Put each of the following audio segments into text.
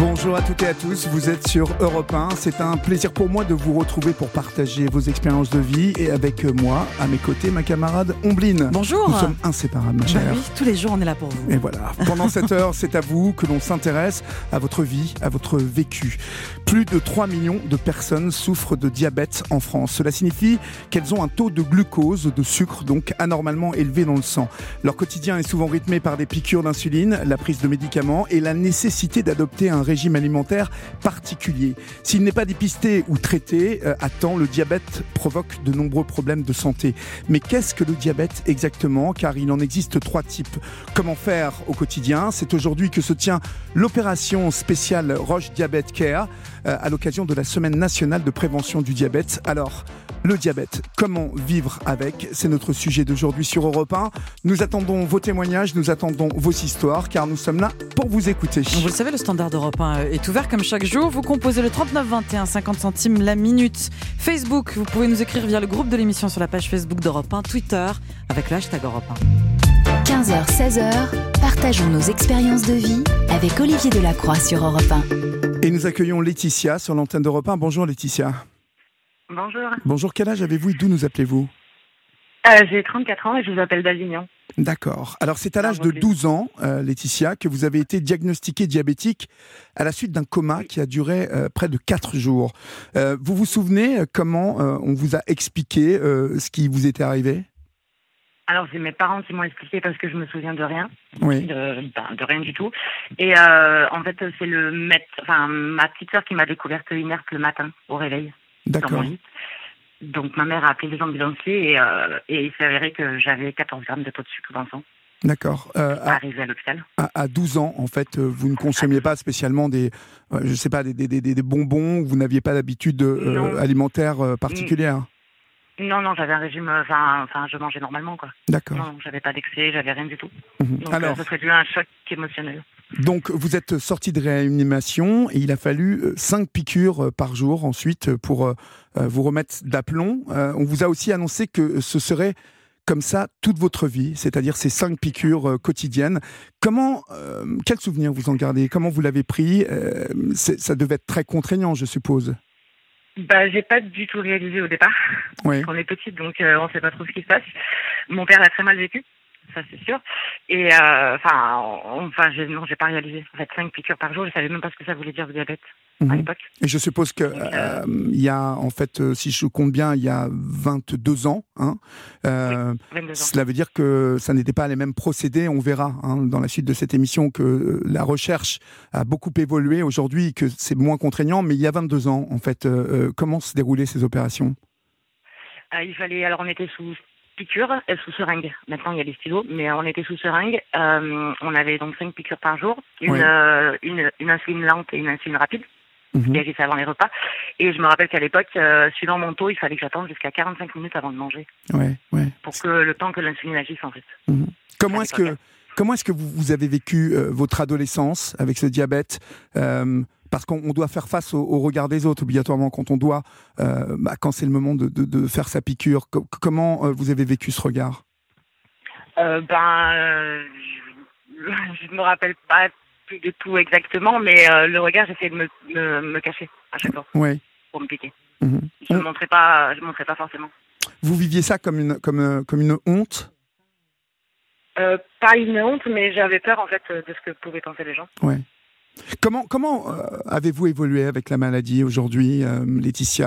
Bonjour à toutes et à tous, vous êtes sur Europe 1. C'est un plaisir pour moi de vous retrouver pour partager vos expériences de vie et avec moi, à mes côtés, ma camarade Ombline. Bonjour. Nous sommes inséparables, ma chère. Oui, tous les jours on est là pour vous. Et voilà, pendant cette heure, c'est à vous que l'on s'intéresse à votre vie, à votre vécu. Plus de 3 millions de personnes souffrent de diabète en France. Cela signifie qu'elles ont un taux de glucose, de sucre, donc anormalement élevé dans le sang. Leur quotidien est souvent rythmé par des piqûres d'insuline, la prise de médicaments et la nécessité d'adopter un régime alimentaire particulier. S'il n'est pas dépisté ou traité à temps, le diabète provoque de nombreux problèmes de santé. Mais qu'est-ce que le diabète exactement ? Car il en existe 3 types. Comment faire au quotidien ? C'est aujourd'hui que se tient l'opération spéciale Roche Diabète Care à l'occasion de la Semaine nationale de prévention du diabète. Alors, le diabète, comment vivre avec ? C'est notre sujet d'aujourd'hui sur Europe 1. Nous attendons vos témoignages, nous attendons vos histoires, car nous sommes là pour vous écouter. Vous le savez, le standard d'Europe 1 est ouvert comme chaque jour. Vous composez le 39 21, 50 centimes la minute. Facebook, vous pouvez nous écrire via le groupe de l'émission sur la page Facebook d'Europe 1, Twitter, avec le hashtag Europe 1. 15h, 16h, partageons nos expériences de vie avec Olivier Delacroix sur Europe 1. Et nous accueillons Laetitia sur l'antenne d'Europe 1. Bonjour Laetitia. Bonjour. Bonjour, quel âge avez-vous et d'où nous appelez-vous ? J'ai 34 ans et je vous appelle d'Avignon. D'accord. Alors c'est à l'âge de 12 ans, Laetitia, que vous avez été diagnostiquée diabétique à la suite d'un coma qui a duré près de 4 jours. Vous vous souvenez comment on vous a expliqué ce qui vous était arrivé ? Alors c'est mes parents qui m'ont expliqué parce que je me souviens de rien, Oui. de rien du tout. Et en fait c'est ma petite sœur qui m'a découverte inerte le matin au réveil dans mon D'accord. lit. Donc ma mère a appelé les ambulanciers et il s'est avéré que j'avais 14 grammes de taux de sucre dans le sang. D'accord. Arrivé à l'hôpital. À 12 ans, en fait, vous ne consommiez pas spécialement des bonbons, vous n'aviez pas d'habitude alimentaire particulière. Non, j'avais un régime, je mangeais normalement, quoi. D'accord. Non, j'avais pas d'excès, j'avais rien du tout. Mhm. Donc Alors, ça serait dû à un choc émotionnel. donc, vous êtes sorti de réanimation et il a fallu 5 piqûres par jour ensuite pour vous remettre d'aplomb. On vous a aussi annoncé que ce serait comme ça toute votre vie, c'est-à-dire ces 5 piqûres quotidiennes. Quel souvenir vous en gardez ? Comment vous l'avez pris ? Ça devait être très contraignant, je suppose. J'ai pas du tout réalisé au départ. Oui. Parce qu'on est petite, donc on sait pas trop ce qui se passe. Mon père l'a très mal vécu, ça c'est sûr. Et j'ai pas réalisé. En fait, 5 piqûres par jour, je savais même pas ce que ça voulait dire le diabète à l'époque. Et je suppose que il y a, en fait, si je compte bien, il y a 22 ans. Oui, 22 ans. Cela veut dire que ça n'était pas les mêmes procédés. On verra dans la suite de cette émission que la recherche a beaucoup évolué aujourd'hui, que c'est moins contraignant. Mais il y a 22 ans, en fait, comment se déroulaient ces opérations ? Alors on était sous piqûres, sous seringue. Maintenant il y a des stylos, mais on était sous seringue. On avait donc 5 piqûres par jour, une insuline lente et une insuline rapide. Qui agissait avant les repas. Et je me rappelle qu'à l'époque, suivant mon taux, il fallait que j'attende jusqu'à 45 minutes avant de manger. Ouais. Pour que le temps que l'insuline agisse, en fait. Comment est-ce que vous avez vécu votre adolescence avec ce diabète ? Parce qu'on doit faire face au regard des autres, obligatoirement, quand on doit, quand c'est le moment de faire sa piqûre. Comment vous avez vécu ce regard ? Je me rappelle pas plus de tout exactement, mais le regard, j'essayais de me cacher à chaque fois pour me piquer. Je ne montrais pas forcément. Vous viviez ça comme une honte ? Pas une honte, mais j'avais peur en fait de ce que pouvaient penser les gens. Ouais. Comment avez-vous évolué avec la maladie aujourd'hui, Laetitia ?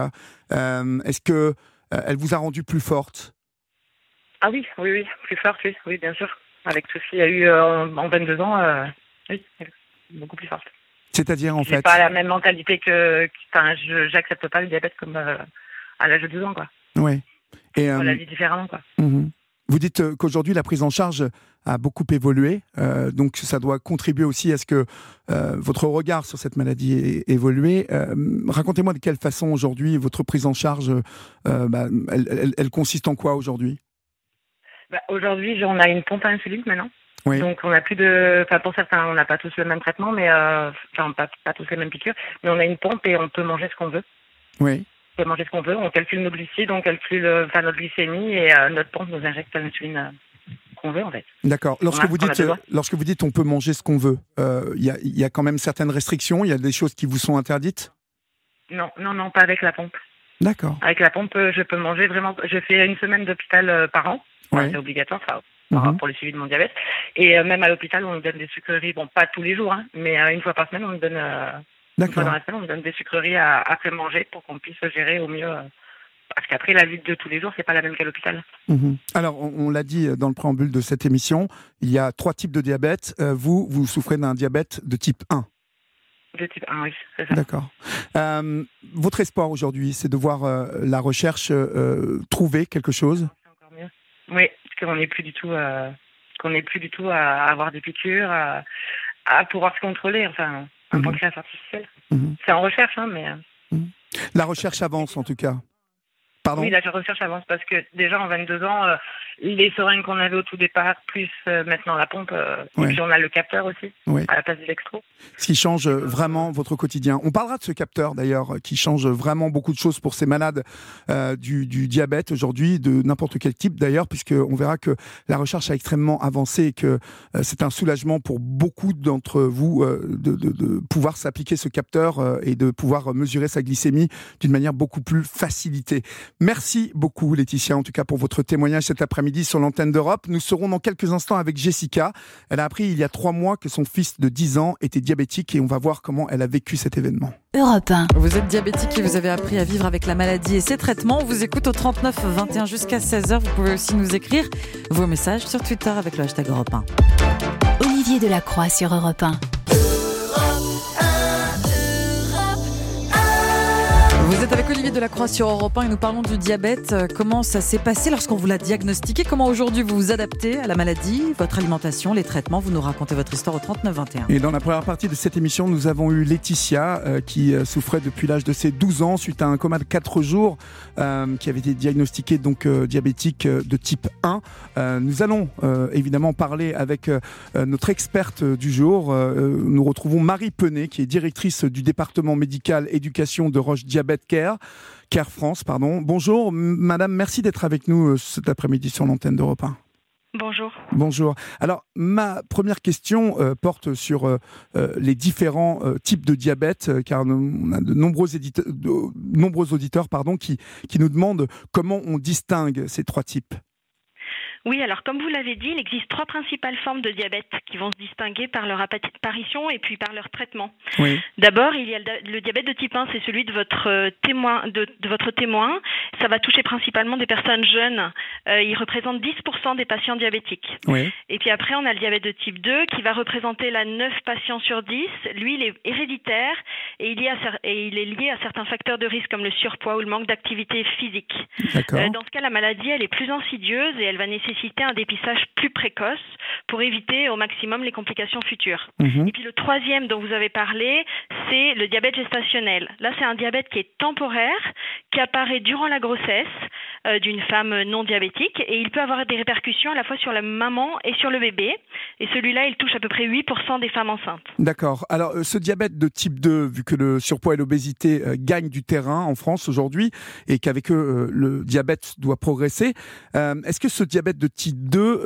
Est-ce que elle vous a rendu plus forte ? Ah oui, plus forte, oui, bien sûr. Avec tout ce qu'il y a eu en 22 ans, oui, beaucoup plus forte. C'est-à-dire, en fait... J'ai pas la même mentalité j'accepte pas le diabète comme à l'âge de 12 ans, quoi. Oui. Et on la vit différemment, quoi. Vous dites qu'aujourd'hui, la prise en charge a beaucoup évolué, donc ça doit contribuer aussi à ce que votre regard sur cette maladie ait évolué. Racontez-moi de quelle façon aujourd'hui votre prise en charge, elle consiste en quoi aujourd'hui ? Aujourd'hui, on a une pompe à insuline maintenant. Oui. Donc on n'a plus de... pour certains, on n'a pas tous le même traitement, mais pas tous les mêmes piqûres, mais on a une pompe et on peut manger ce qu'on veut. Oui. On peut manger ce qu'on veut, on calcule nos glucides, on calcule notre glycémie et notre pompe nous injecte l'insuline qu'on veut en fait. D'accord. Lorsque vous dites on peut manger ce qu'on veut, il y a quand même certaines restrictions, il y a des choses qui vous sont interdites? Non, pas avec la pompe. D'accord. Avec la pompe, je peux manger vraiment. Je fais une semaine d'hôpital par an. Ouais. C'est obligatoire, pour le suivi de mon diabète. Et même à l'hôpital, on nous donne des sucreries. Bon, pas tous les jours, mais une fois par semaine, on nous donne. Une fois dans la semaine, on nous donne des sucreries après manger pour qu'on puisse gérer au mieux. Parce qu'après, la lutte de tous les jours, c'est pas la même qu'à l'hôpital. Alors, on l'a dit dans le préambule de cette émission, il y a 3 types de diabète. Vous souffrez d'un diabète de type 1. De type 1, oui, c'est ça. D'accord. Votre espoir aujourd'hui, c'est de voir la recherche trouver quelque chose? C'est encore mieux. Oui, parce qu'on n'est plus du tout, à avoir des piqûres, à pouvoir se contrôler, enfin, un pancréas artificiel. C'est en recherche, mais... La recherche avance, en tout cas. Pardon? Oui, la recherche avance parce que déjà en 22 ans, les seringues qu'on avait au tout départ, plus maintenant la pompe, et puis on a le capteur aussi, à la place de l'extro. Ce qui change vraiment votre quotidien. On parlera de ce capteur d'ailleurs, qui change vraiment beaucoup de choses pour ces malades du diabète aujourd'hui, de n'importe quel type d'ailleurs, puisqu'on verra que la recherche a extrêmement avancé et que c'est un soulagement pour beaucoup d'entre vous de pouvoir s'appliquer ce capteur et de pouvoir mesurer sa glycémie d'une manière beaucoup plus facilitée. Merci beaucoup Laetitia, en tout cas pour votre témoignage cet après-midi sur l'antenne d'Europe. Nous serons dans quelques instants avec Jessica. Elle a appris il y a 3 mois que son fils de 10 ans était diabétique et on va voir comment elle a vécu cet événement. Europe 1. Vous êtes diabétique et vous avez appris à vivre avec la maladie et ses traitements. On vous écoute au 39 21 jusqu'à 16h. Vous pouvez aussi nous écrire vos messages sur Twitter avec le hashtag Europe 1. Olivier Delacroix sur Europe 1. Vous êtes avec Olivier Delacroix sur Europe 1 et nous parlons du diabète. Comment ça s'est passé lorsqu'on vous l'a diagnostiqué? Comment aujourd'hui vous vous adaptez à la maladie, votre alimentation, les traitements? Vous nous racontez votre histoire au 39 21. Et dans la première partie de cette émission, nous avons eu Laetitia qui souffrait depuis l'âge de ses 12 ans suite à un coma de 4 jours qui avait été diagnostiqué donc diabétique de type 1. Nous allons évidemment parler avec notre experte du jour. Nous retrouvons Marie Penet qui est directrice du département médical éducation de Roche Diabète Care France, pardon. Bonjour madame, merci d'être avec nous cet après-midi sur l'antenne d'Europe 1. Bonjour. Bonjour. Alors, ma première question porte sur les différents types de diabète, car on a de nombreux auditeurs qui nous demandent comment on distingue ces 3 types. Oui, alors comme vous l'avez dit, il existe 3 principales formes de diabète qui vont se distinguer par leur apparition et puis par leur traitement. Oui. D'abord, il y a le diabète de type 1, c'est celui de votre témoin. Ça va toucher principalement des personnes jeunes. Il représente 10% des patients diabétiques. Oui. Et puis après, on a le diabète de type 2 qui va représenter 9 patients sur 10. Lui, il est héréditaire et il est lié à certains facteurs de risque comme le surpoids ou le manque d'activité physique. D'accord. Dans ce cas, la maladie, elle est plus insidieuse et elle va nécessiter un dépistage plus précoce pour éviter au maximum les complications futures. Et puis le 3e dont vous avez parlé, c'est le diabète gestationnel. Là, c'est un diabète qui est temporaire, qui apparaît durant la grossesse d'une femme non diabétique et il peut avoir des répercussions à la fois sur la maman et sur le bébé. Et celui-là, il touche à peu près 8% des femmes enceintes. D'accord. Alors, ce diabète de type 2, vu que le surpoids et l'obésité gagnent du terrain en France aujourd'hui et qu'avec eux, le diabète doit progresser, est-ce que ce diabète de type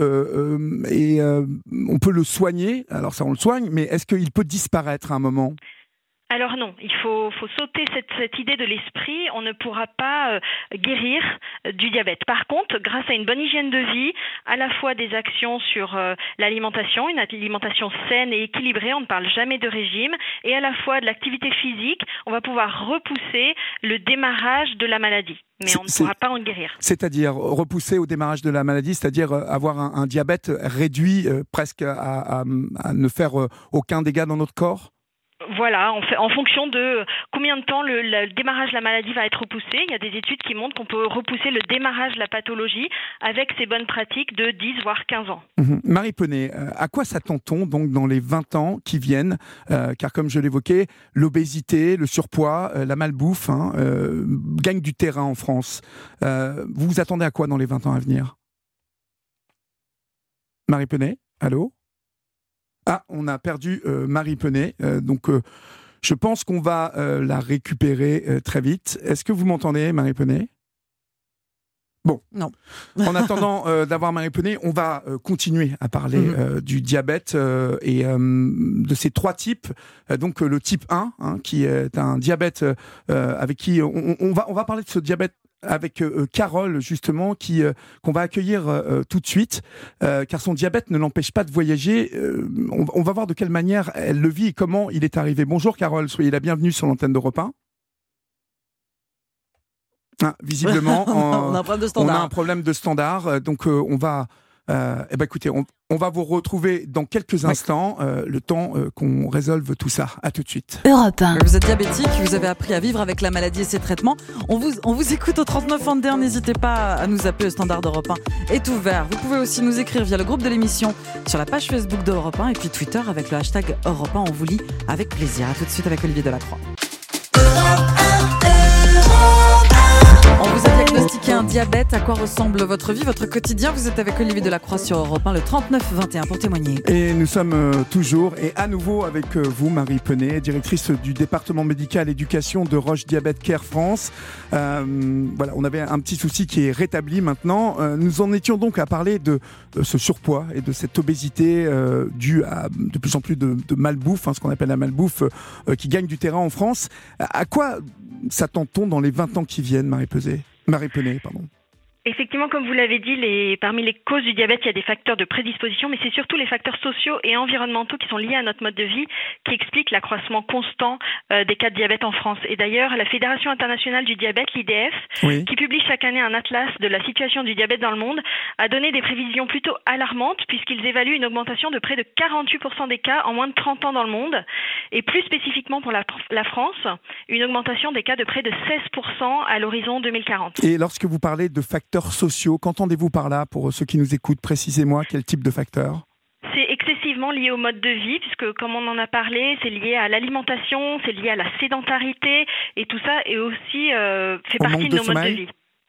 2, on peut le soigner? Alors ça, on le soigne, mais est-ce qu'il peut disparaître à un moment? Alors non, il faut sauter cette idée de l'esprit. On ne pourra pas guérir du diabète. Par contre, grâce à une bonne hygiène de vie, à la fois des actions sur l'alimentation, une alimentation saine et équilibrée, on ne parle jamais de régime, et à la fois de l'activité physique, on va pouvoir repousser le démarrage de la maladie. Mais on ne pourra pas en guérir. C'est-à-dire repousser au démarrage de la maladie, c'est-à-dire avoir un diabète réduit presque à ne faire aucun dégât dans notre corps? Voilà, en fonction de combien de temps le démarrage de la maladie va être repoussé. Il y a des études qui montrent qu'on peut repousser le démarrage de la pathologie avec ces bonnes pratiques de 10 voire 15 ans. Marie Penet, à quoi s'attend-on donc dans les 20 ans qui viennent? Car comme je l'évoquais, l'obésité, le surpoids, la malbouffe gagnent du terrain en France. Vous vous attendez à quoi dans les 20 ans à venir? Marie Penet, allô? Ah, on a perdu Marie Penet, donc je pense qu'on va la récupérer très vite. Est-ce que vous m'entendez, Marie Penet? Bon, non. En attendant d'avoir Marie-Pené, on va continuer à parler du diabète et de ces 3 types. Donc le type 1, qui est un diabète avec qui on va parler de ce diabète avec Carole, justement, qu'on va accueillir tout de suite, car son diabète ne l'empêche pas de voyager. On va voir de quelle manière elle le vit et comment il est arrivé. Bonjour Carole, soyez la bienvenue sur l'antenne d'Europe 1. Visiblement, on a un problème de standard. On a un problème de standard, donc on va... écoutez, on va vous retrouver dans quelques instants, le temps qu'on résolve tout ça. À tout de suite. Europe 1. Vous êtes diabétique, vous avez appris à vivre avec la maladie et ses traitements. On vous écoute au 3921, n'hésitez pas à nous appeler. Le standard d'Europe 1 est ouvert. Vous pouvez aussi nous écrire via le groupe de l'émission sur la page Facebook d'Europe 1 et puis Twitter avec le hashtag Europe 1. On vous lit avec plaisir. À tout de suite avec Olivier Delacroix. On vous a diagnostiqué un diabète. À quoi ressemble votre vie, votre quotidien? Vous êtes avec Olivier Delacroix sur Europe 1, le 3921 pour témoigner. Et nous sommes toujours et à nouveau avec vous, Marie-Pené, directrice du département médical éducation de Roche Diabète Care France. Voilà, on avait un petit souci qui est rétabli maintenant. Nous en étions donc à parler de ce surpoids et de cette obésité due à de plus en plus de malbouffe, ce qu'on appelle la malbouffe, qui gagne du terrain en France. À quoi s'attend-on dans les 20 ans qui viennent, Marie-Pené, pardon. Effectivement, comme vous l'avez dit, parmi les causes du diabète, il y a des facteurs de prédisposition, mais c'est surtout les facteurs sociaux et environnementaux qui sont liés à notre mode de vie qui expliquent l'accroissement constant des cas de diabète en France. Et d'ailleurs, la Fédération internationale du diabète, l'IDF, qui publie chaque année un atlas de la situation du diabète dans le monde, a donné des prévisions plutôt alarmantes puisqu'ils évaluent une augmentation de près de 48% des cas en moins de 30 ans dans le monde. Et plus spécifiquement pour la France, une augmentation des cas de près de 16% à l'horizon 2040. Et lorsque vous parlez de facteurs sociaux, qu'entendez-vous par là pour ceux qui nous écoutent? Précisez-moi quel type de facteurs? C'est excessivement lié au mode de vie, puisque comme on en a parlé, c'est lié à l'alimentation, c'est lié à la sédentarité, et tout ça est aussi fait partie de nos modes de vie.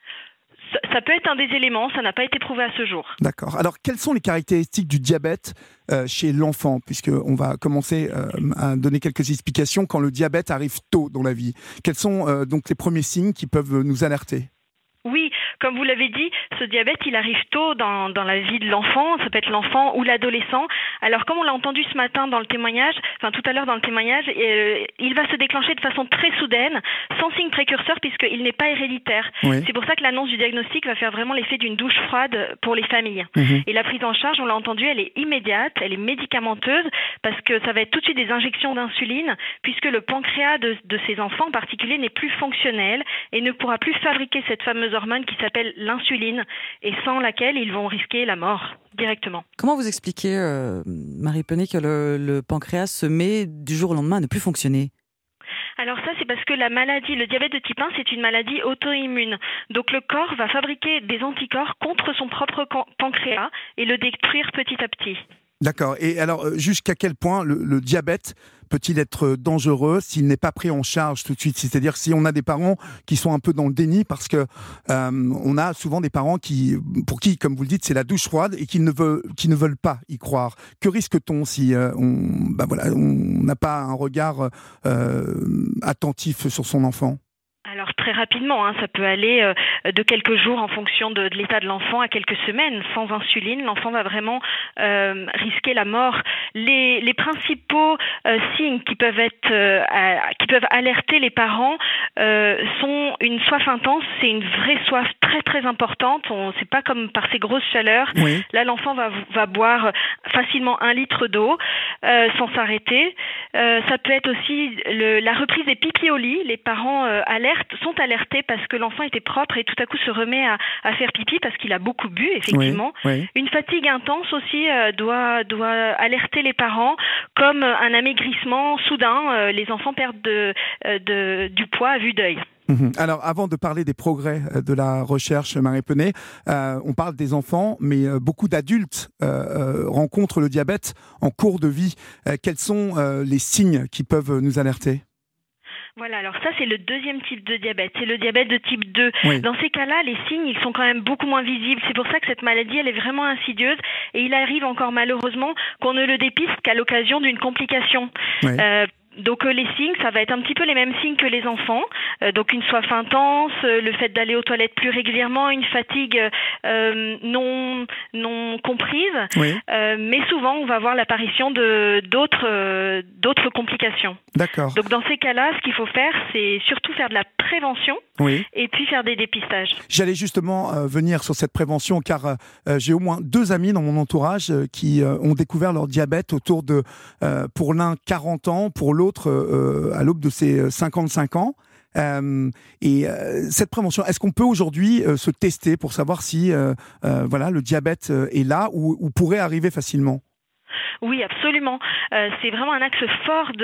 Ça peut être un des éléments, ça n'a pas été prouvé à ce jour. D'accord. Alors, quelles sont les caractéristiques du diabète chez l'enfant, puisqu'on va commencer à donner quelques explications quand le diabète arrive tôt dans la vie? Quels sont donc les premiers signes qui peuvent nous alerter? Oui, comme vous l'avez dit, ce diabète, il arrive tôt dans la vie de l'enfant. Ça peut être l'enfant ou l'adolescent. Alors, comme on l'a entendu ce matin dans le témoignage, tout à l'heure dans le témoignage, il va se déclencher de façon très soudaine, sans signe précurseur, puisqu'il n'est pas héréditaire. Oui. C'est pour ça que l'annonce du diagnostic va faire vraiment l'effet d'une douche froide pour les familles. Et la prise en charge, on l'a entendu, elle est immédiate, elle est médicamenteuse, parce que ça va être tout de suite des injections d'insuline, puisque le pancréas de ces enfants en particulier n'est plus fonctionnel et ne pourra plus fabriquer cette fameuse hormone qui s'appelle l'insuline et sans laquelle ils vont risquer la mort directement. Comment vous expliquez, Marie-Pené, que le pancréas se met du jour au lendemain à ne plus fonctionner? Alors ça, c'est parce que la maladie, le diabète de type 1, c'est une maladie auto-immune. Donc le corps va fabriquer des anticorps contre son propre pancréas et le détruire petit à petit. D'accord. Et alors, jusqu'à quel point le diabète peut-il être dangereux s'il n'est pas pris en charge tout de suite? C'est-à-dire si on a des parents qui sont un peu dans le déni parce que on a souvent des parents pour qui, comme vous le dites, c'est la douche froide et qui ne veulent pas y croire. Que risque-t-on si on n'a pas un regard attentif sur son enfant? Alors très rapidement, ça peut aller de quelques jours en fonction de l'état de l'enfant à quelques semaines. Sans insuline, l'enfant va vraiment risquer la mort. Les principaux signes qui peuvent alerter les parents sont une soif intense. C'est une vraie soif très très importante. C'est pas comme par ces grosses chaleurs. Oui. Là, l'enfant va boire facilement 1 litre d'eau sans s'arrêter. Ça peut être aussi la reprise des pipis au lit. Les parents sont alertés parce que l'enfant était propre et tout à coup se remet à faire pipi parce qu'il a beaucoup bu, effectivement. Oui, oui. Une fatigue intense aussi doit alerter les parents, comme un amaigrissement soudain. Les enfants perdent du poids à vue d'œil. Alors, avant de parler des progrès de la recherche, Marie-Pené, on parle des enfants, mais beaucoup d'adultes rencontrent le diabète en cours de vie. Quels sont les signes qui peuvent nous alerter ? Voilà, alors ça c'est le deuxième type de diabète, c'est le diabète de type 2. Oui. Dans ces cas-là, les signes ils sont quand même beaucoup moins visibles. C'est pour ça que cette maladie elle est vraiment insidieuse et il arrive encore malheureusement qu'on ne le dépiste qu'à l'occasion d'une complication. Oui. Donc les signes, ça va être un petit peu les mêmes signes que les enfants. Donc une soif intense, le fait d'aller aux toilettes plus régulièrement, une fatigue non comprise. Oui. Mais souvent, on va voir l'apparition d'autres complications. D'accord. Donc dans ces cas-là, ce qu'il faut faire, c'est surtout faire de la prévention. Oui. Et puis faire des dépistages. J'allais justement venir sur cette prévention car j'ai au moins 2 amis dans mon entourage qui ont découvert leur diabète autour de, pour l'un 40 ans, pour l'autre à l'aube de ses 55 ans. Cette prévention, est-ce qu'on peut aujourd'hui se tester pour savoir si le diabète est là ou pourrait arriver facilement ? Oui, absolument. C'est vraiment un axe fort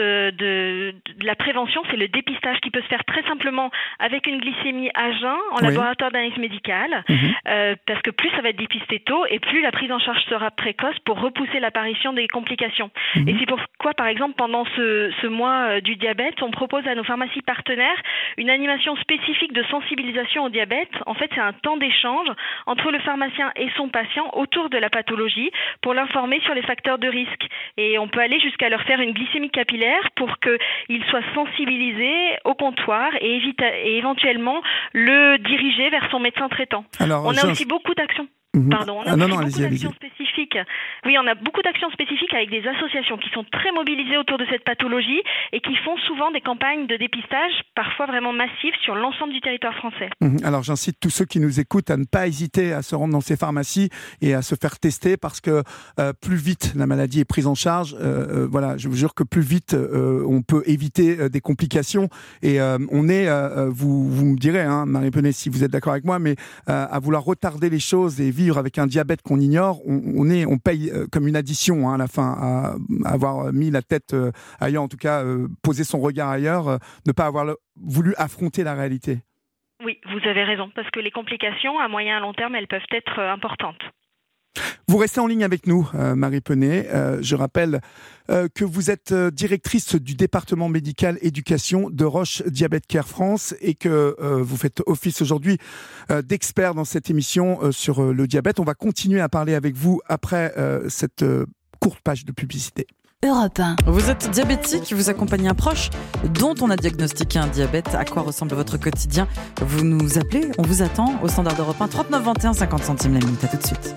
de la prévention, c'est le dépistage qui peut se faire très simplement avec une glycémie à jeun en laboratoire d'analyse médicale, parce que plus ça va être dépisté tôt et plus la prise en charge sera précoce pour repousser l'apparition des complications. Et c'est pourquoi, par exemple, pendant ce mois du diabète, on propose à nos pharmacies partenaires une animation spécifique de sensibilisation au diabète. En fait, c'est un temps d'échange entre le pharmacien et son patient autour de la pathologie pour l'informer sur les facteurs de risque. Et on peut aller jusqu'à leur faire une glycémie capillaire pour qu'ils soient sensibilisés au comptoir et éventuellement le diriger vers son médecin traitant. Alors, on a aussi beaucoup d'actions. Pardon, on a beaucoup d'actions spécifiques. Oui, on a beaucoup d'actions spécifiques avec des associations qui sont très mobilisées autour de cette pathologie et qui font souvent des campagnes de dépistage, parfois vraiment massives, sur l'ensemble du territoire français. Alors j'incite tous ceux qui nous écoutent à ne pas hésiter à se rendre dans ces pharmacies et à se faire tester parce que plus vite la maladie est prise en charge, je vous jure que plus vite on peut éviter des complications et on est, vous me direz, Marie Penet, si vous êtes d'accord avec moi, mais à vouloir retarder les choses et vivre avec un diabète qu'on ignore, on paye comme une addition à la fin, à avoir mis la tête ailleurs, en tout cas poser son regard ailleurs, ne pas avoir voulu affronter la réalité. Oui, vous avez raison, parce que les complications à moyen et à long terme, elles peuvent être importantes. Vous restez en ligne avec nous, Marie Penet. Je rappelle que vous êtes directrice du département médical éducation de Roche Diabète Care France et que vous faites office aujourd'hui d'expert dans cette émission sur le diabète. On va continuer à parler avec vous après cette courte page de publicité. Europe 1. Vous êtes diabétique, vous accompagnez un proche dont on a diagnostiqué un diabète. À quoi ressemble votre quotidien ? Vous nous appelez, on vous attend au standard d'Europe 1, 39 21, 50 centimes la minute. À tout de suite.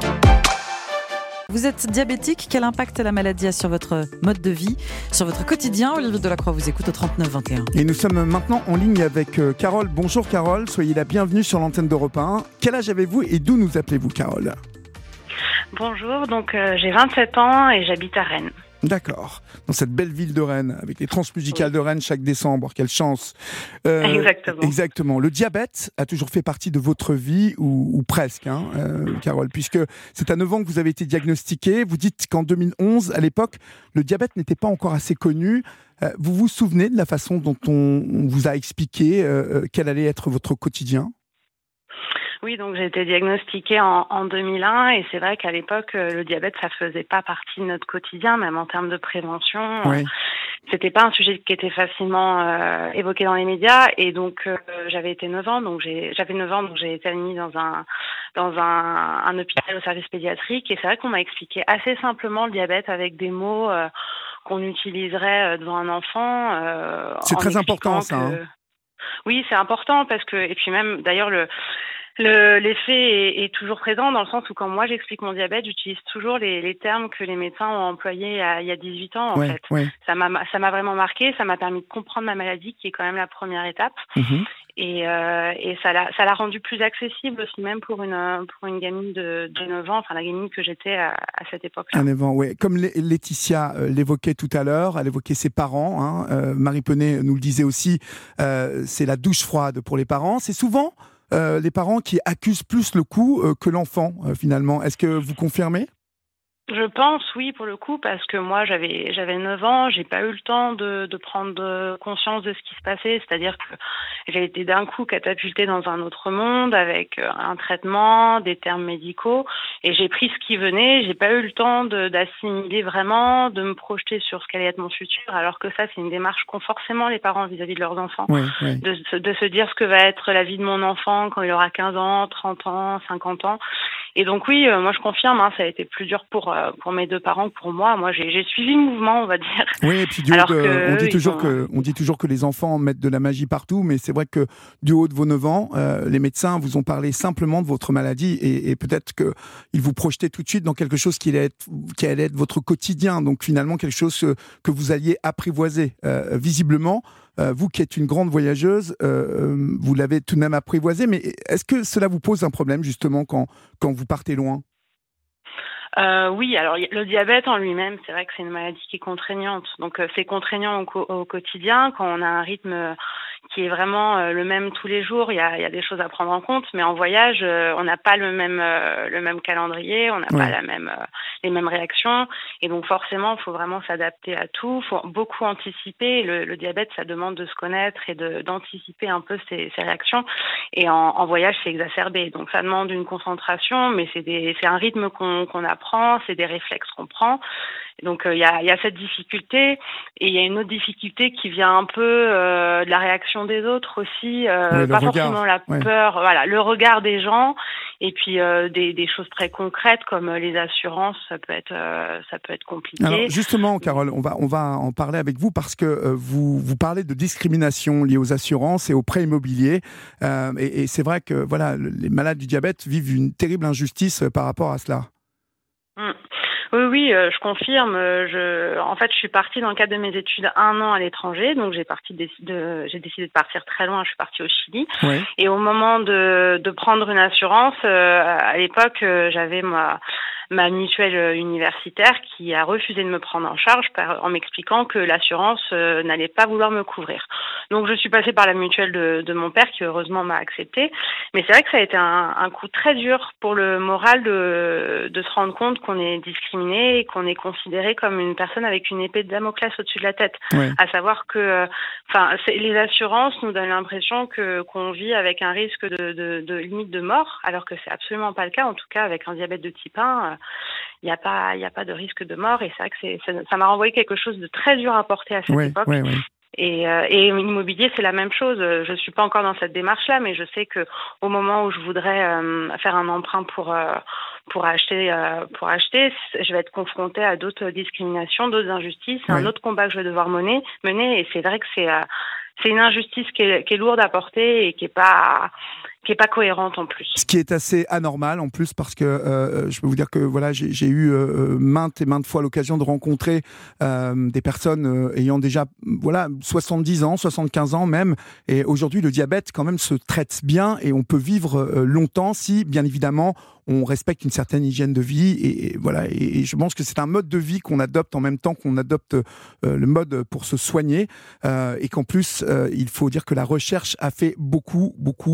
Vous êtes diabétique, quel impact la maladie a sur votre mode de vie, sur votre quotidien ? Olivier Delacroix vous écoute au 39 21. Et nous sommes maintenant en ligne avec Carole. Bonjour Carole, soyez la bienvenue sur l'antenne d'Europe 1. Quel âge avez-vous et d'où nous appelez-vous Carole ? Bonjour, donc j'ai 27 ans et j'habite à Rennes. D'accord. Dans cette belle ville de Rennes, avec les transmusicales de Rennes chaque décembre. Quelle chance. Exactement. Le diabète a toujours fait partie de votre vie, ou presque, Carole, puisque c'est à 9 ans que vous avez été diagnostiquée. Vous dites qu'en 2011, à l'époque, le diabète n'était pas encore assez connu. Vous vous souvenez de la façon dont on vous a expliqué quel allait être votre quotidien ? Oui, donc j'ai été diagnostiquée en 2001 et c'est vrai qu'à l'époque, le diabète, ça faisait pas partie de notre quotidien, même en termes de prévention. Oui. C'était pas un sujet qui était facilement évoqué dans les médias et donc j'avais 9 ans, donc j'ai été admise dans un hôpital au service pédiatrique et c'est vrai qu'on m'a expliqué assez simplement le diabète avec des mots qu'on utiliserait devant un enfant. C'est très important ça. Oui, c'est important parce que et puis même d'ailleurs l'effet est toujours présent dans le sens où quand moi j'explique mon diabète, j'utilise toujours les termes que les médecins ont employés il y a 18 ans en fait. Ouais. Ça m'a vraiment marqué, ça m'a permis de comprendre ma maladie qui est quand même la première étape. Et ça l'a rendu plus accessible aussi même pour une gamine de 9 ans, enfin la gamine que j'étais à cette époque-là. À 9 ans, oui. Comme Laetitia l'évoquait tout à l'heure, elle évoquait ses parents. Marie Penet nous le disait aussi, c'est la douche froide pour les parents. C'est souvent les parents qui accusent plus le coup que l'enfant, finalement. Est-ce que vous confirmez ? Je pense, oui, pour le coup, parce que moi, j'avais 9 ans, j'ai pas eu le temps de prendre conscience de ce qui se passait, c'est-à-dire que j'ai été d'un coup catapultée dans un autre monde avec un traitement, des termes médicaux, et j'ai pris ce qui venait, j'ai pas eu le temps d'assimiler vraiment, de me projeter sur ce qu'allait être mon futur, alors que ça, c'est une démarche qu'ont forcément les parents vis-à-vis de leurs enfants, de se dire ce que va être la vie de mon enfant quand il aura 15 ans, 30 ans, 50 ans. Et donc oui, moi je confirme, ça a été plus dur pour pour mes deux parents, pour moi. Moi, j'ai suivi le mouvement, on va dire. Oui, et puis on dit toujours que les enfants mettent de la magie partout, mais c'est vrai que du haut de vos 9 ans, les médecins vous ont parlé simplement de votre maladie et peut-être qu'ils vous projetaient tout de suite dans quelque chose qui allait être votre quotidien, donc finalement quelque chose que vous alliez apprivoiser. Visiblement, vous qui êtes une grande voyageuse, vous l'avez tout de même apprivoisé, mais est-ce que cela vous pose un problème justement quand vous partez loin ? Oui, alors le diabète en lui-même, c'est vrai que c'est une maladie qui est contraignante. Donc c'est contraignant au quotidien quand on a un rythme qui est vraiment le même tous les jours. Il y a des choses à prendre en compte, mais en voyage, on n'a pas le même calendrier, on n'a pas les mêmes réactions, et donc forcément, il faut vraiment s'adapter à tout. Il faut beaucoup anticiper. Le diabète, ça demande de se connaître et d'anticiper un peu ses réactions. Et en voyage, c'est exacerbé. Donc ça demande une concentration, mais c'est un rythme qu'on apprend, c'est des réflexes qu'on prend. Donc il y a cette difficulté, et il y a une autre difficulté qui vient un peu de la réaction des autres aussi, pas forcément la peur, le regard des gens, et puis des choses très concrètes comme les assurances, ça peut être compliqué. Alors justement, Carole, on va en parler avec vous parce que vous parlez de discrimination liée aux assurances et aux prêts immobiliers, et c'est vrai que les malades du diabète vivent une terrible injustice par rapport à cela. Oui, je confirme. En fait, je suis partie dans le cadre de mes études 1 an à l'étranger, donc j'ai décidé de partir très loin. Je suis partie au Chili, et au moment de prendre une assurance, à l'époque, j'avais ma mutuelle universitaire qui a refusé de me prendre en charge en m'expliquant que l'assurance n'allait pas vouloir me couvrir. Donc je suis passée par la mutuelle de mon père qui heureusement m'a acceptée. Mais c'est vrai que ça a été un coup très dur pour le moral de se rendre compte qu'on est discriminé et qu'on est considéré comme une personne avec une épée de Damoclès au-dessus de la tête. À savoir que les assurances nous donnent l'impression qu'on vit avec un risque de limite de mort, alors que c'est absolument pas le cas. En tout cas, avec un diabète de type 1, il n'y a pas de risque de mort, et c'est vrai que ça m'a renvoyé quelque chose de très dur à porter à cette époque. Et l'immobilier, c'est la même chose. Je suis pas encore dans cette démarche-là, mais je sais que au moment où je voudrais faire un emprunt pour acheter, je vais être confrontée à d'autres discriminations, d'autres injustices, un autre combat que je vais devoir mener. Et c'est vrai que c'est une injustice qui est lourde à porter et qui est pas cohérente en plus. Ce qui est assez anormal en plus, parce que je peux vous dire que j'ai eu maintes et maintes fois l'occasion de rencontrer des personnes ayant déjà 70 ans, 75 ans même, et aujourd'hui le diabète quand même se traite bien et on peut vivre longtemps si bien évidemment on respecte une certaine hygiène de vie, et je pense que c'est un mode de vie qu'on adopte en même temps qu'on adopte le mode pour se soigner, et qu'en plus il faut dire que la recherche a fait beaucoup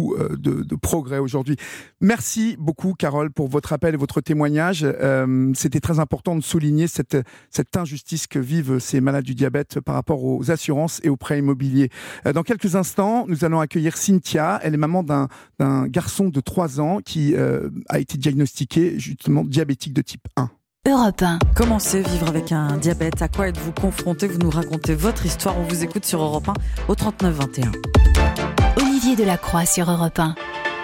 de progrès aujourd'hui. Merci beaucoup Carole pour votre appel et votre témoignage. C'était très important de souligner cette injustice que vivent ces malades du diabète par rapport aux assurances et aux prêts immobiliers. Dans quelques instants, nous allons accueillir Cynthia. Elle est maman d'un garçon de 3 ans qui a été diagnostiqué justement diabétique de type 1. Europe 1. Comment c'est vivre avec un diabète ? À quoi êtes-vous confronté ? Vous nous racontez votre histoire. On vous écoute sur Europe 1 au 39 21. Olivier Delacroix sur Europe 1.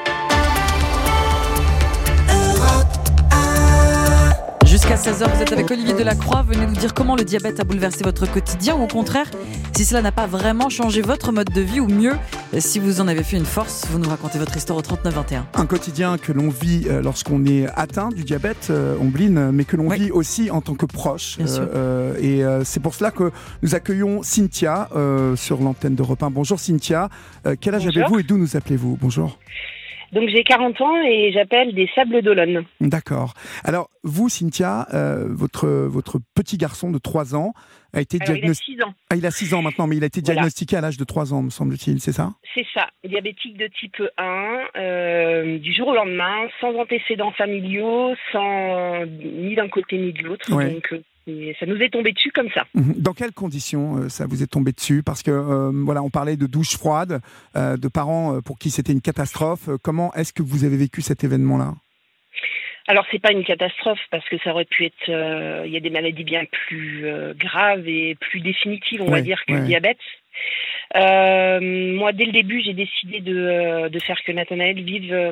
Jusqu'à 16h, vous êtes avec Olivier Delacroix. Venez nous dire comment le diabète a bouleversé votre quotidien, ou au contraire, si cela n'a pas vraiment changé votre mode de vie, ou mieux, si vous en avez fait une force. Vous nous racontez votre histoire au 39 21. Un quotidien que l'on vit lorsqu'on est atteint du diabète, Ombline, mais que l'on vit aussi en tant que proche. Et c'est pour cela que nous accueillons Cynthia sur l'antenne d'Europe 1. Bonjour Cynthia. Quel âge avez-vous et d'où nous appelez-vous ? Bonjour. Donc j'ai 40 ans et j'appelle des Sables d'Olonne. D'accord. Alors vous, Cynthia, votre petit garçon de 3 ans a été diagnostiqué. Il a 6 ans. Ah, il a 6 ans maintenant, mais il a été diagnostiqué à l'âge de 3 ans, me semble-t-il, c'est ça ? C'est ça, diabétique de type 1, du jour au lendemain, sans antécédents familiaux, ni d'un côté ni de l'autre. Donc ça nous est tombé dessus comme ça. Dans quelles conditions ça vous est tombé dessus ? Parce que on parlait de douche froide, de parents pour qui c'était une catastrophe. Comment est-ce que vous avez vécu cet événement-là ? Alors c'est pas une catastrophe parce que ça aurait pu être. Il y a des maladies bien plus graves et plus définitives, on va dire, que le diabète. Moi, dès le début, j'ai décidé de faire que Nathanaël vive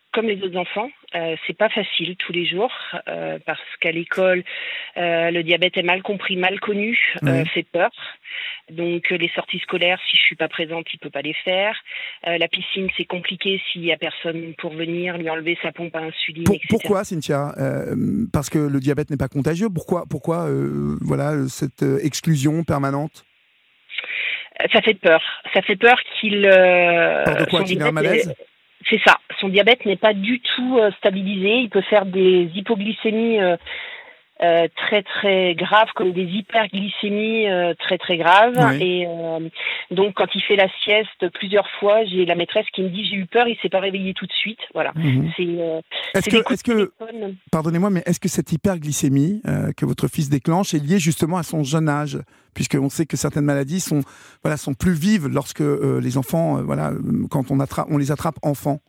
comme les autres enfants. C'est pas facile tous les jours parce qu'à l'école, le diabète est mal compris, mal connu, fait peur. Donc les sorties scolaires, si je suis pas présente, il peut pas les faire. La piscine, c'est compliqué s'il y a personne pour venir lui enlever sa pompe à insuline, etc. Pourquoi, Cynthia ? Parce que le diabète n'est pas contagieux. Pourquoi cette exclusion permanente ? Ça fait peur. Ça fait peur qu'il... Peur de quoi ? Qu'il ait un malaise ? C'est ça. Son diabète n'est pas du tout stabilisé. Il peut faire des hypoglycémies très très graves, comme des hyperglycémies très très graves. Oui. Et donc quand il fait la sieste plusieurs fois, j'ai la maîtresse qui me dit j'ai eu peur, il s'est pas réveillé tout de suite. Voilà. Pardonnez-moi, mais est-ce que cette hyperglycémie que votre fils déclenche est liée justement à son jeune âge ? Puisqu'on sait que certaines maladies sont plus vives lorsque les enfants, quand on les attrape enfants.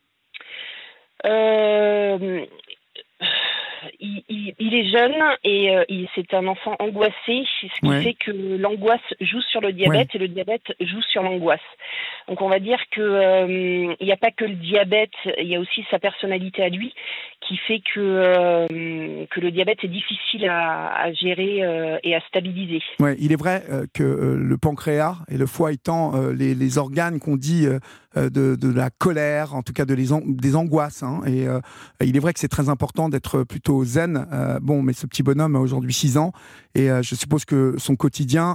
Il est jeune et c'est un enfant angoissé, ce qui fait que l'angoisse joue sur le diabète et le diabète joue sur l'angoisse. Donc on va dire que il n'y a pas que le diabète, il y a aussi sa personnalité à lui qui fait que le diabète est difficile à gérer et à stabiliser. Ouais, il est vrai que le pancréas et le foie étant les organes qu'on dit de la colère, en tout cas des angoisses. Et il est vrai que c'est très important d'être plutôt zen. Mais ce petit bonhomme a aujourd'hui 6 ans et je suppose que son quotidien,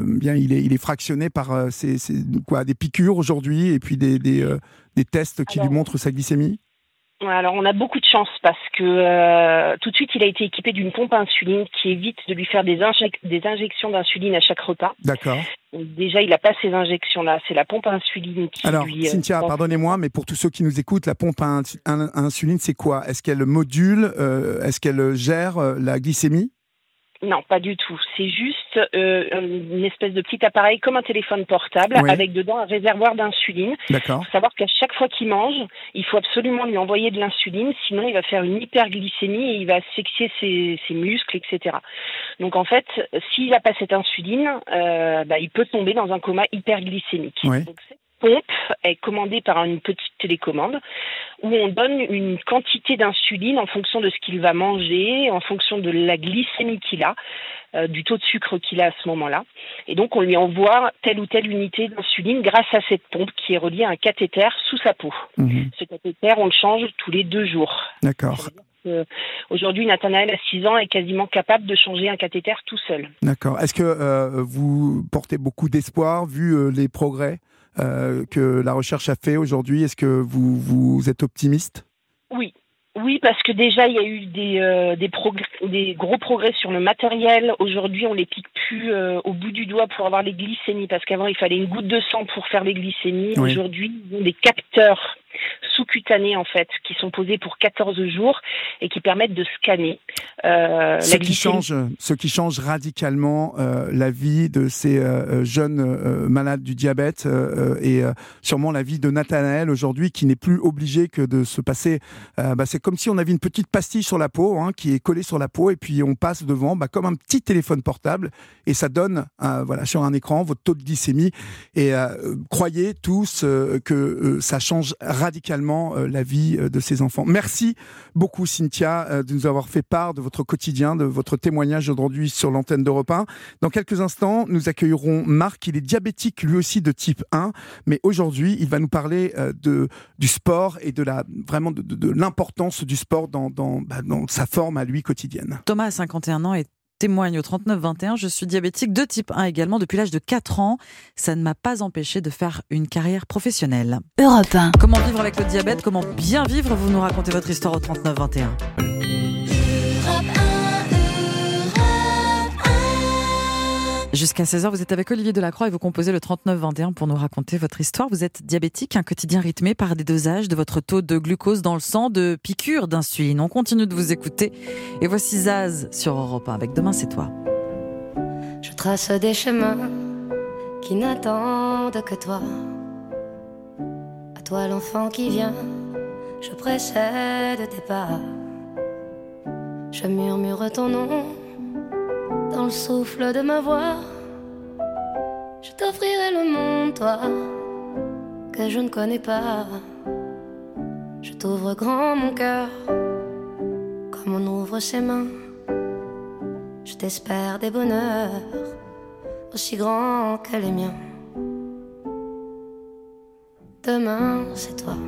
il est fractionné par des piqûres aujourd'hui et puis des tests qui lui montrent sa glycémie. Alors on a beaucoup de chance parce que tout de suite il a été équipé d'une pompe à insuline qui évite de lui faire des injections d'insuline à chaque repas. D'accord. Déjà il n'a pas ces injections-là, c'est la pompe à insuline qui Alors, lui... Cynthia, pardonnez-moi, mais pour tous ceux qui nous écoutent, la pompe à insuline c'est quoi ? Est-ce qu'elle module, est-ce qu'elle gère la glycémie ? Non, pas du tout. C'est juste une espèce de petit appareil comme un téléphone portable avec dedans un réservoir d'insuline. D'accord. Il faut savoir qu'à chaque fois qu'il mange, il faut absolument lui envoyer de l'insuline, sinon il va faire une hyperglycémie et il va asphyxier ses muscles, etc. Donc en fait, s'il n'a pas cette insuline, il peut tomber dans un coma hyperglycémique. Oui. Donc, pompe est commandée par une petite télécommande où on donne une quantité d'insuline en fonction de ce qu'il va manger, en fonction de la glycémie qu'il a, du taux de sucre qu'il a à ce moment-là. Et donc on lui envoie telle ou telle unité d'insuline grâce à cette pompe qui est reliée à un cathéter sous sa peau. Ce cathéter, on le change tous les 2 jours. D'accord. Aujourd'hui, Nathanaël, à 6 ans, est quasiment capable de changer un cathéter tout seul. D'accord. Est-ce que vous portez beaucoup d'espoir vu les progrès que la recherche a fait aujourd'hui? Est-ce que vous êtes optimiste? Oui, parce que déjà, il y a eu des gros progrès sur le matériel. Aujourd'hui, on les pique plus au bout du doigt pour avoir les glycémies, parce qu'avant, il fallait une goutte de sang pour faire les glycémies. Oui. Aujourd'hui, ils ont des capteurs sous-cutanés, en fait, qui sont posés pour 14 jours et qui permettent de scanner ce qui change radicalement la vie de ces jeunes malades du diabète et sûrement la vie de Nathanaël aujourd'hui, qui n'est plus obligé que de se passer... c'est comme si on avait une petite pastille sur la peau, qui est collée sur la peau, et puis on passe devant comme un petit téléphone portable, et ça donne sur un écran votre taux de glycémie. Et croyez tous que ça change radicalement la vie de ces enfants. Merci beaucoup, Cynthia, de nous avoir fait part de votre quotidien, de votre témoignage aujourd'hui sur l'antenne d'Europe 1. Dans quelques instants, nous accueillerons Marc. Il est diabétique lui aussi de type 1, mais aujourd'hui, il va nous parler du sport et de l'importance du sport dans sa forme à lui quotidienne. Thomas a 51 ans et témoigne au 39-21. Je suis diabétique de type 1 également depuis l'âge de 4 ans. Ça ne m'a pas empêché de faire une carrière professionnelle. Europe 1. Comment vivre avec le diabète? Comment bien vivre? Vous nous racontez votre histoire au 39-21. Jusqu'à 16h, vous êtes avec Olivier Delacroix et vous composez le 39-21 pour nous raconter votre histoire. Vous êtes diabétique, un quotidien rythmé par des dosages de votre taux de glucose dans le sang, de piqûres d'insuline. On continue de vous écouter. Et voici Zaz sur Europe 1 avec Demain c'est toi. Je trace des chemins qui n'attendent que toi. À toi l'enfant qui vient, je précède tes pas. Je murmure ton nom dans le souffle de ma voix. Je t'offrirai le monde, toi, que je ne connais pas. Je t'ouvre grand mon cœur, comme on ouvre ses mains. Je t'espère des bonheurs aussi grands que les miens. Demain, c'est toi.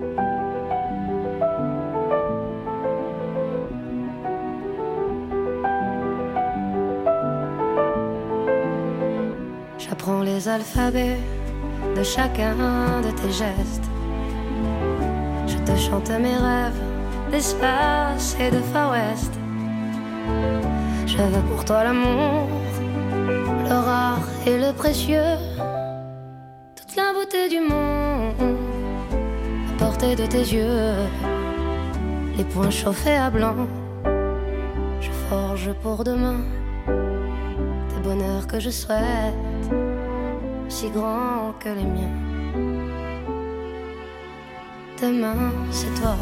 J'apprends les alphabets de chacun de tes gestes. Je te chante mes rêves d'espace et de Far West. Je veux pour toi l'amour, le rare et le précieux, toute la beauté du monde à portée de tes yeux. Les poings chauffés à blanc, je forge pour demain des bonheurs que je souhaite, si grands que les miens. Demain, c'est toi.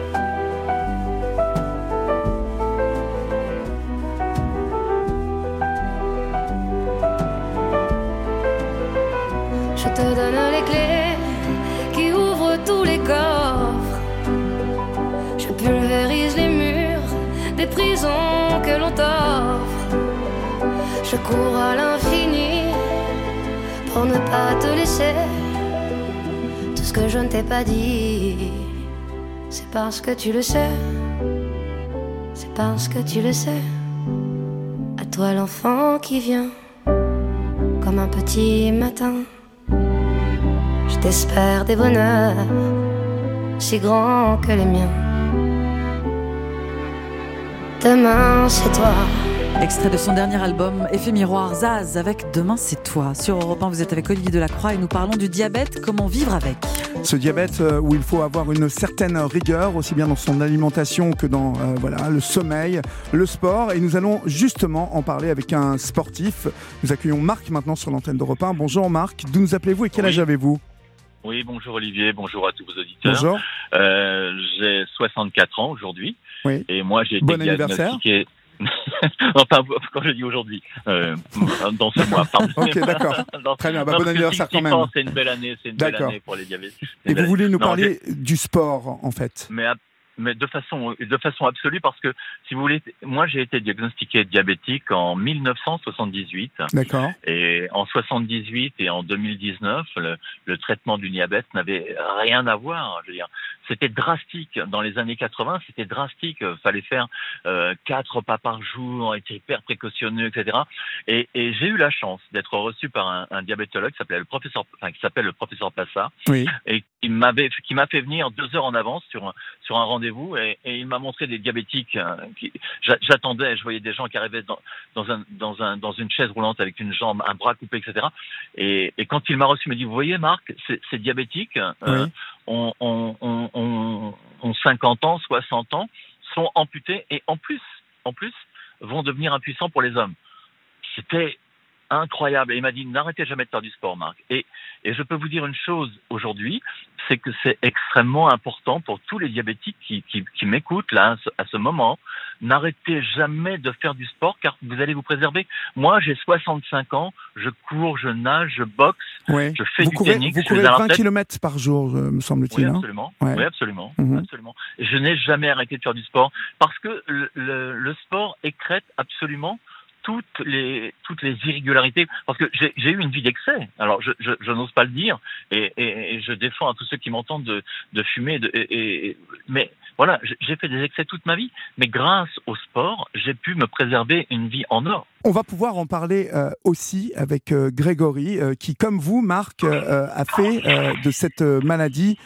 Je te donne les clés qui ouvrent tous les coffres. Je pulvérise les murs des prisons que l'on t'offre. Je cours à l'infini pour ne pas te laisser. Tout ce que je ne t'ai pas dit, c'est parce que tu le sais. C'est parce que tu le sais. À toi l'enfant qui vient comme un petit matin. Je t'espère des bonheurs si grands que les miens. Demain c'est toi. Extrait de son dernier album, Effet Miroir, Zaz avec Demain c'est toi. Sur Europe 1, vous êtes avec Olivier Delacroix et nous parlons du diabète, comment vivre avec. Ce diabète où il faut avoir une certaine rigueur, aussi bien dans son alimentation que dans le sommeil, le sport. Et nous allons justement en parler avec un sportif. Nous accueillons Marc maintenant sur l'antenne d'Europe 1. Bonjour Marc, d'où nous appelez-vous et quel âge avez-vous ? Oui, bonjour Olivier, bonjour à tous vos auditeurs. Bonjour. J'ai 64 ans aujourd'hui. Oui. Et moi j'ai été bon diagnostiqué... Enfin, quand je dis aujourd'hui, dans ce mois, pardon. Ok, d'accord. Très bien, bon anniversaire quand même. C'est une belle année, belle année pour les diabétiques. Et vous voulez nous parler du sport, en fait ? Mais de façon absolue, parce que, si vous voulez, moi j'ai été diagnostiqué diabétique en 1978. D'accord. Et en 78 et en 2019, le traitement du diabète n'avait rien à voir. Je veux dire, c'était drastique. Dans les années 80, c'était drastique. Fallait faire 4 repas par jour, être hyper précautionneux, etc. Et j'ai eu la chance d'être reçu par un diabétologue qui s'appelle le professeur Passa, oui. Et qui m'a fait venir 2 heures en avance sur un rendez-vous, et il m'a montré des diabétiques. J'attendais, je voyais des gens qui arrivaient dans une chaise roulante avec une jambe, un bras coupé, etc. Et quand il m'a reçu, il m'a dit, vous voyez Marc, ces diabétiques oui. ont 50 ans, 60 ans, sont amputés et en plus vont devenir impuissants pour les hommes. C'était incroyable. Et il m'a dit, n'arrêtez jamais de faire du sport, Marc. Et je peux vous dire une chose aujourd'hui, c'est que c'est extrêmement important pour tous les diabétiques qui m'écoutent là à ce moment. N'arrêtez jamais de faire du sport, car vous allez vous préserver. Moi, j'ai 65 ans, je cours, je nage, je boxe, oui. Je fais du tennis. Vous courez 20 km par jour, me semble-t-il. Oui, absolument. Ouais. Oui, absolument. Mm-hmm. Absolument. Et je n'ai jamais arrêté de faire du sport, parce que le sport écrète absolument toutes les irrégularités, parce que j'ai eu une vie d'excès. Alors je n'ose pas le dire, et je défends à tous ceux qui m'entendent de fumer, mais voilà, j'ai fait des excès toute ma vie, mais grâce au sport, j'ai pu me préserver une vie en or. On va pouvoir en parler aussi avec Grégory, qui, comme vous, Marc, a fait de cette maladie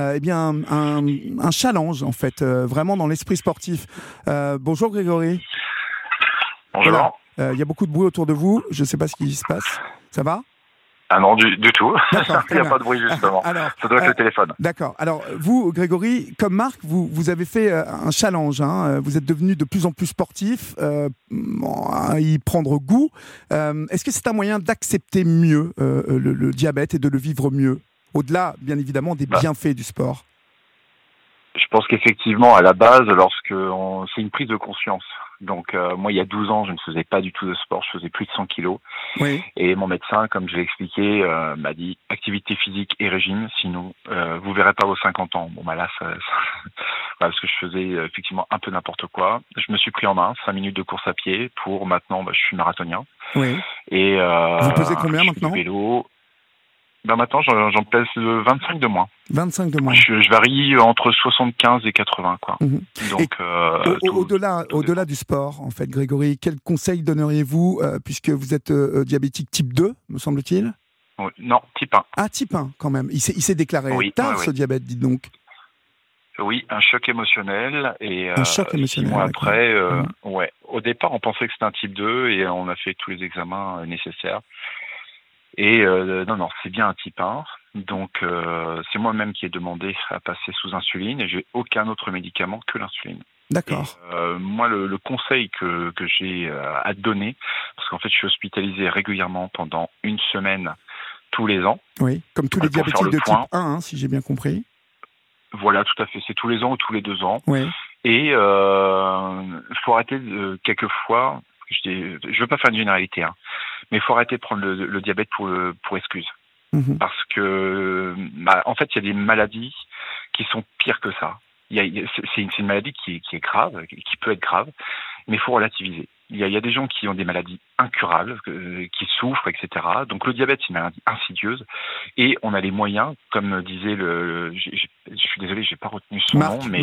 un challenge, en fait, vraiment dans l'esprit sportif. Bonjour Grégory. Bonjour. Voilà. Il y a beaucoup de bruit autour de vous. Je ne sais pas ce qui se passe. Ça va ? Ah non, du tout. D'accord, il n'y a pas de bruit, justement. Alors, ça doit être le téléphone. D'accord. Alors, vous, Grégory, comme Marc, vous avez fait un challenge. Hein. Vous êtes devenu de plus en plus sportif, à y prendre goût. Est-ce que c'est un moyen d'accepter mieux le diabète et de le vivre mieux, au-delà, bien évidemment, des bienfaits du sport ? Je pense qu'effectivement, à la base, c'est une prise de conscience. Donc moi, il y a 12 ans, je ne faisais pas du tout de sport, je faisais plus de 100 kilos. Oui. Et mon médecin, comme je l'ai expliqué, m'a dit activité physique et régime, sinon vous verrez pas vos 50 ans. Bon, bah là, voilà, parce que je faisais effectivement un peu n'importe quoi. Je me suis pris en main, 5 minutes de course à pied pour maintenant, je suis marathonien. Oui. Et vous pesez combien maintenant? Vélo. Maintenant, j'en pèse 25 de moins. 25 de moins. Je varie entre 75 et 80, quoi. Donc, au-delà du sport, en fait, Grégory, quel conseil donneriez-vous, puisque vous êtes diabétique type 2, me semble-t-il? Non, type 1. Ah, type 1, quand même. Il s'est déclaré tard, ce diabète, dites donc. Oui, un choc émotionnel. Et un choc émotionnel. 6 mois après, au départ, on pensait que c'était un type 2 et on a fait tous les examens nécessaires. Et non, c'est bien un type 1. Donc, c'est moi-même qui ai demandé à passer sous insuline et j'ai aucun autre médicament que l'insuline. D'accord. Et, moi, le conseil que j'ai à donner, parce qu'en fait, je suis hospitalisé régulièrement pendant 1 semaine tous les ans. Oui, comme tous les diabétiques de type 1, si j'ai bien compris. Voilà, tout à fait. C'est tous les ans ou tous les 2 ans. Oui. Et faut arrêter quelquefois. Je veux pas faire une généralité, mais il faut arrêter de prendre le diabète pour excuse. Parce que, en fait, il y a des maladies qui sont pires que ça. C'est une maladie qui est grave, qui peut être grave, mais il faut relativiser. Il y a des gens qui ont des maladies incurables, qui souffrent, etc. Donc le diabète, c'est une maladie insidieuse, et on a les moyens, comme disait je suis désolé, j'ai pas retenu son nom, mais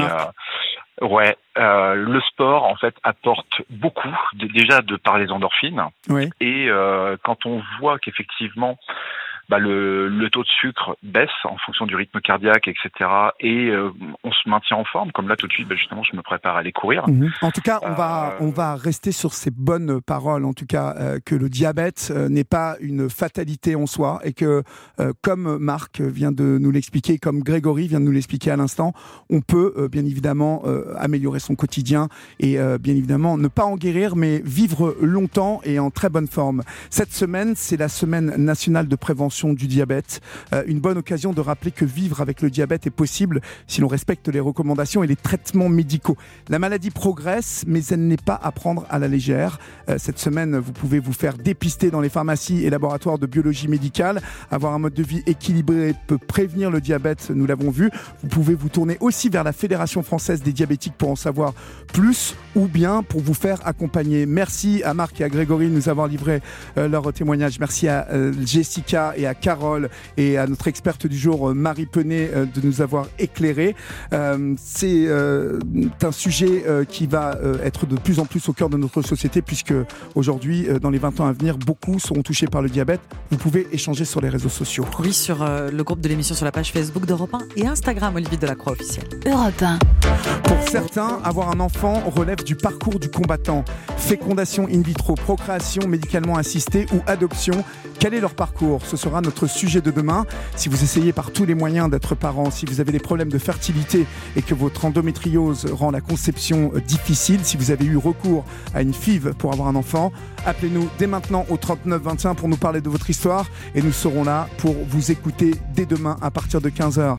le sport en fait apporte beaucoup, déjà de par les endorphines, et quand on voit qu'effectivement le taux de sucre baisse en fonction du rythme cardiaque, etc. Et on se maintient en forme. Comme là, tout de suite, justement, je me prépare à aller courir. En tout cas, on va rester sur ces bonnes paroles, en tout cas, que le diabète n'est pas une fatalité en soi et que, comme Marc vient de nous l'expliquer, comme Grégory vient de nous l'expliquer à l'instant, on peut bien évidemment améliorer son quotidien et bien évidemment ne pas en guérir, mais vivre longtemps et en très bonne forme. Cette semaine, c'est la semaine nationale de prévention du diabète. Une bonne occasion de rappeler que vivre avec le diabète est possible si l'on respecte les recommandations et les traitements médicaux. La maladie progresse, mais elle n'est pas à prendre à la légère. Cette semaine, vous pouvez vous faire dépister dans les pharmacies et laboratoires de biologie médicale. Avoir un mode de vie équilibré peut prévenir le diabète, nous l'avons vu. Vous pouvez vous tourner aussi vers la Fédération française des diabétiques pour en savoir plus ou bien pour vous faire accompagner. Merci à Marc et à Grégory de nous avoir livré leur témoignage. Merci à Jessica et à Carole et à notre experte du jour Marie Penet de nous avoir éclairé. C'est un sujet qui va être de plus en plus au cœur de notre société puisque aujourd'hui, dans les 20 ans à venir, beaucoup seront touchés par le diabète. Vous pouvez échanger sur les réseaux sociaux. Oui, sur le groupe de l'émission sur la page Facebook d'Europe 1 et Instagram, Olivier Delacroix officiel. Europe 1. Pour certains, avoir un enfant relève du parcours du combattant. Fécondation in vitro, procréation médicalement assistée ou adoption. Quel est leur parcours ? Ce sera notre sujet de demain. Si vous essayez par tous les moyens d'être parent, si vous avez des problèmes de fertilité et que votre endométriose rend la conception difficile, si vous avez eu recours à une FIV pour avoir un enfant, appelez-nous dès maintenant au 39 21 pour nous parler de votre histoire et nous serons là pour vous écouter dès demain à partir de 15h.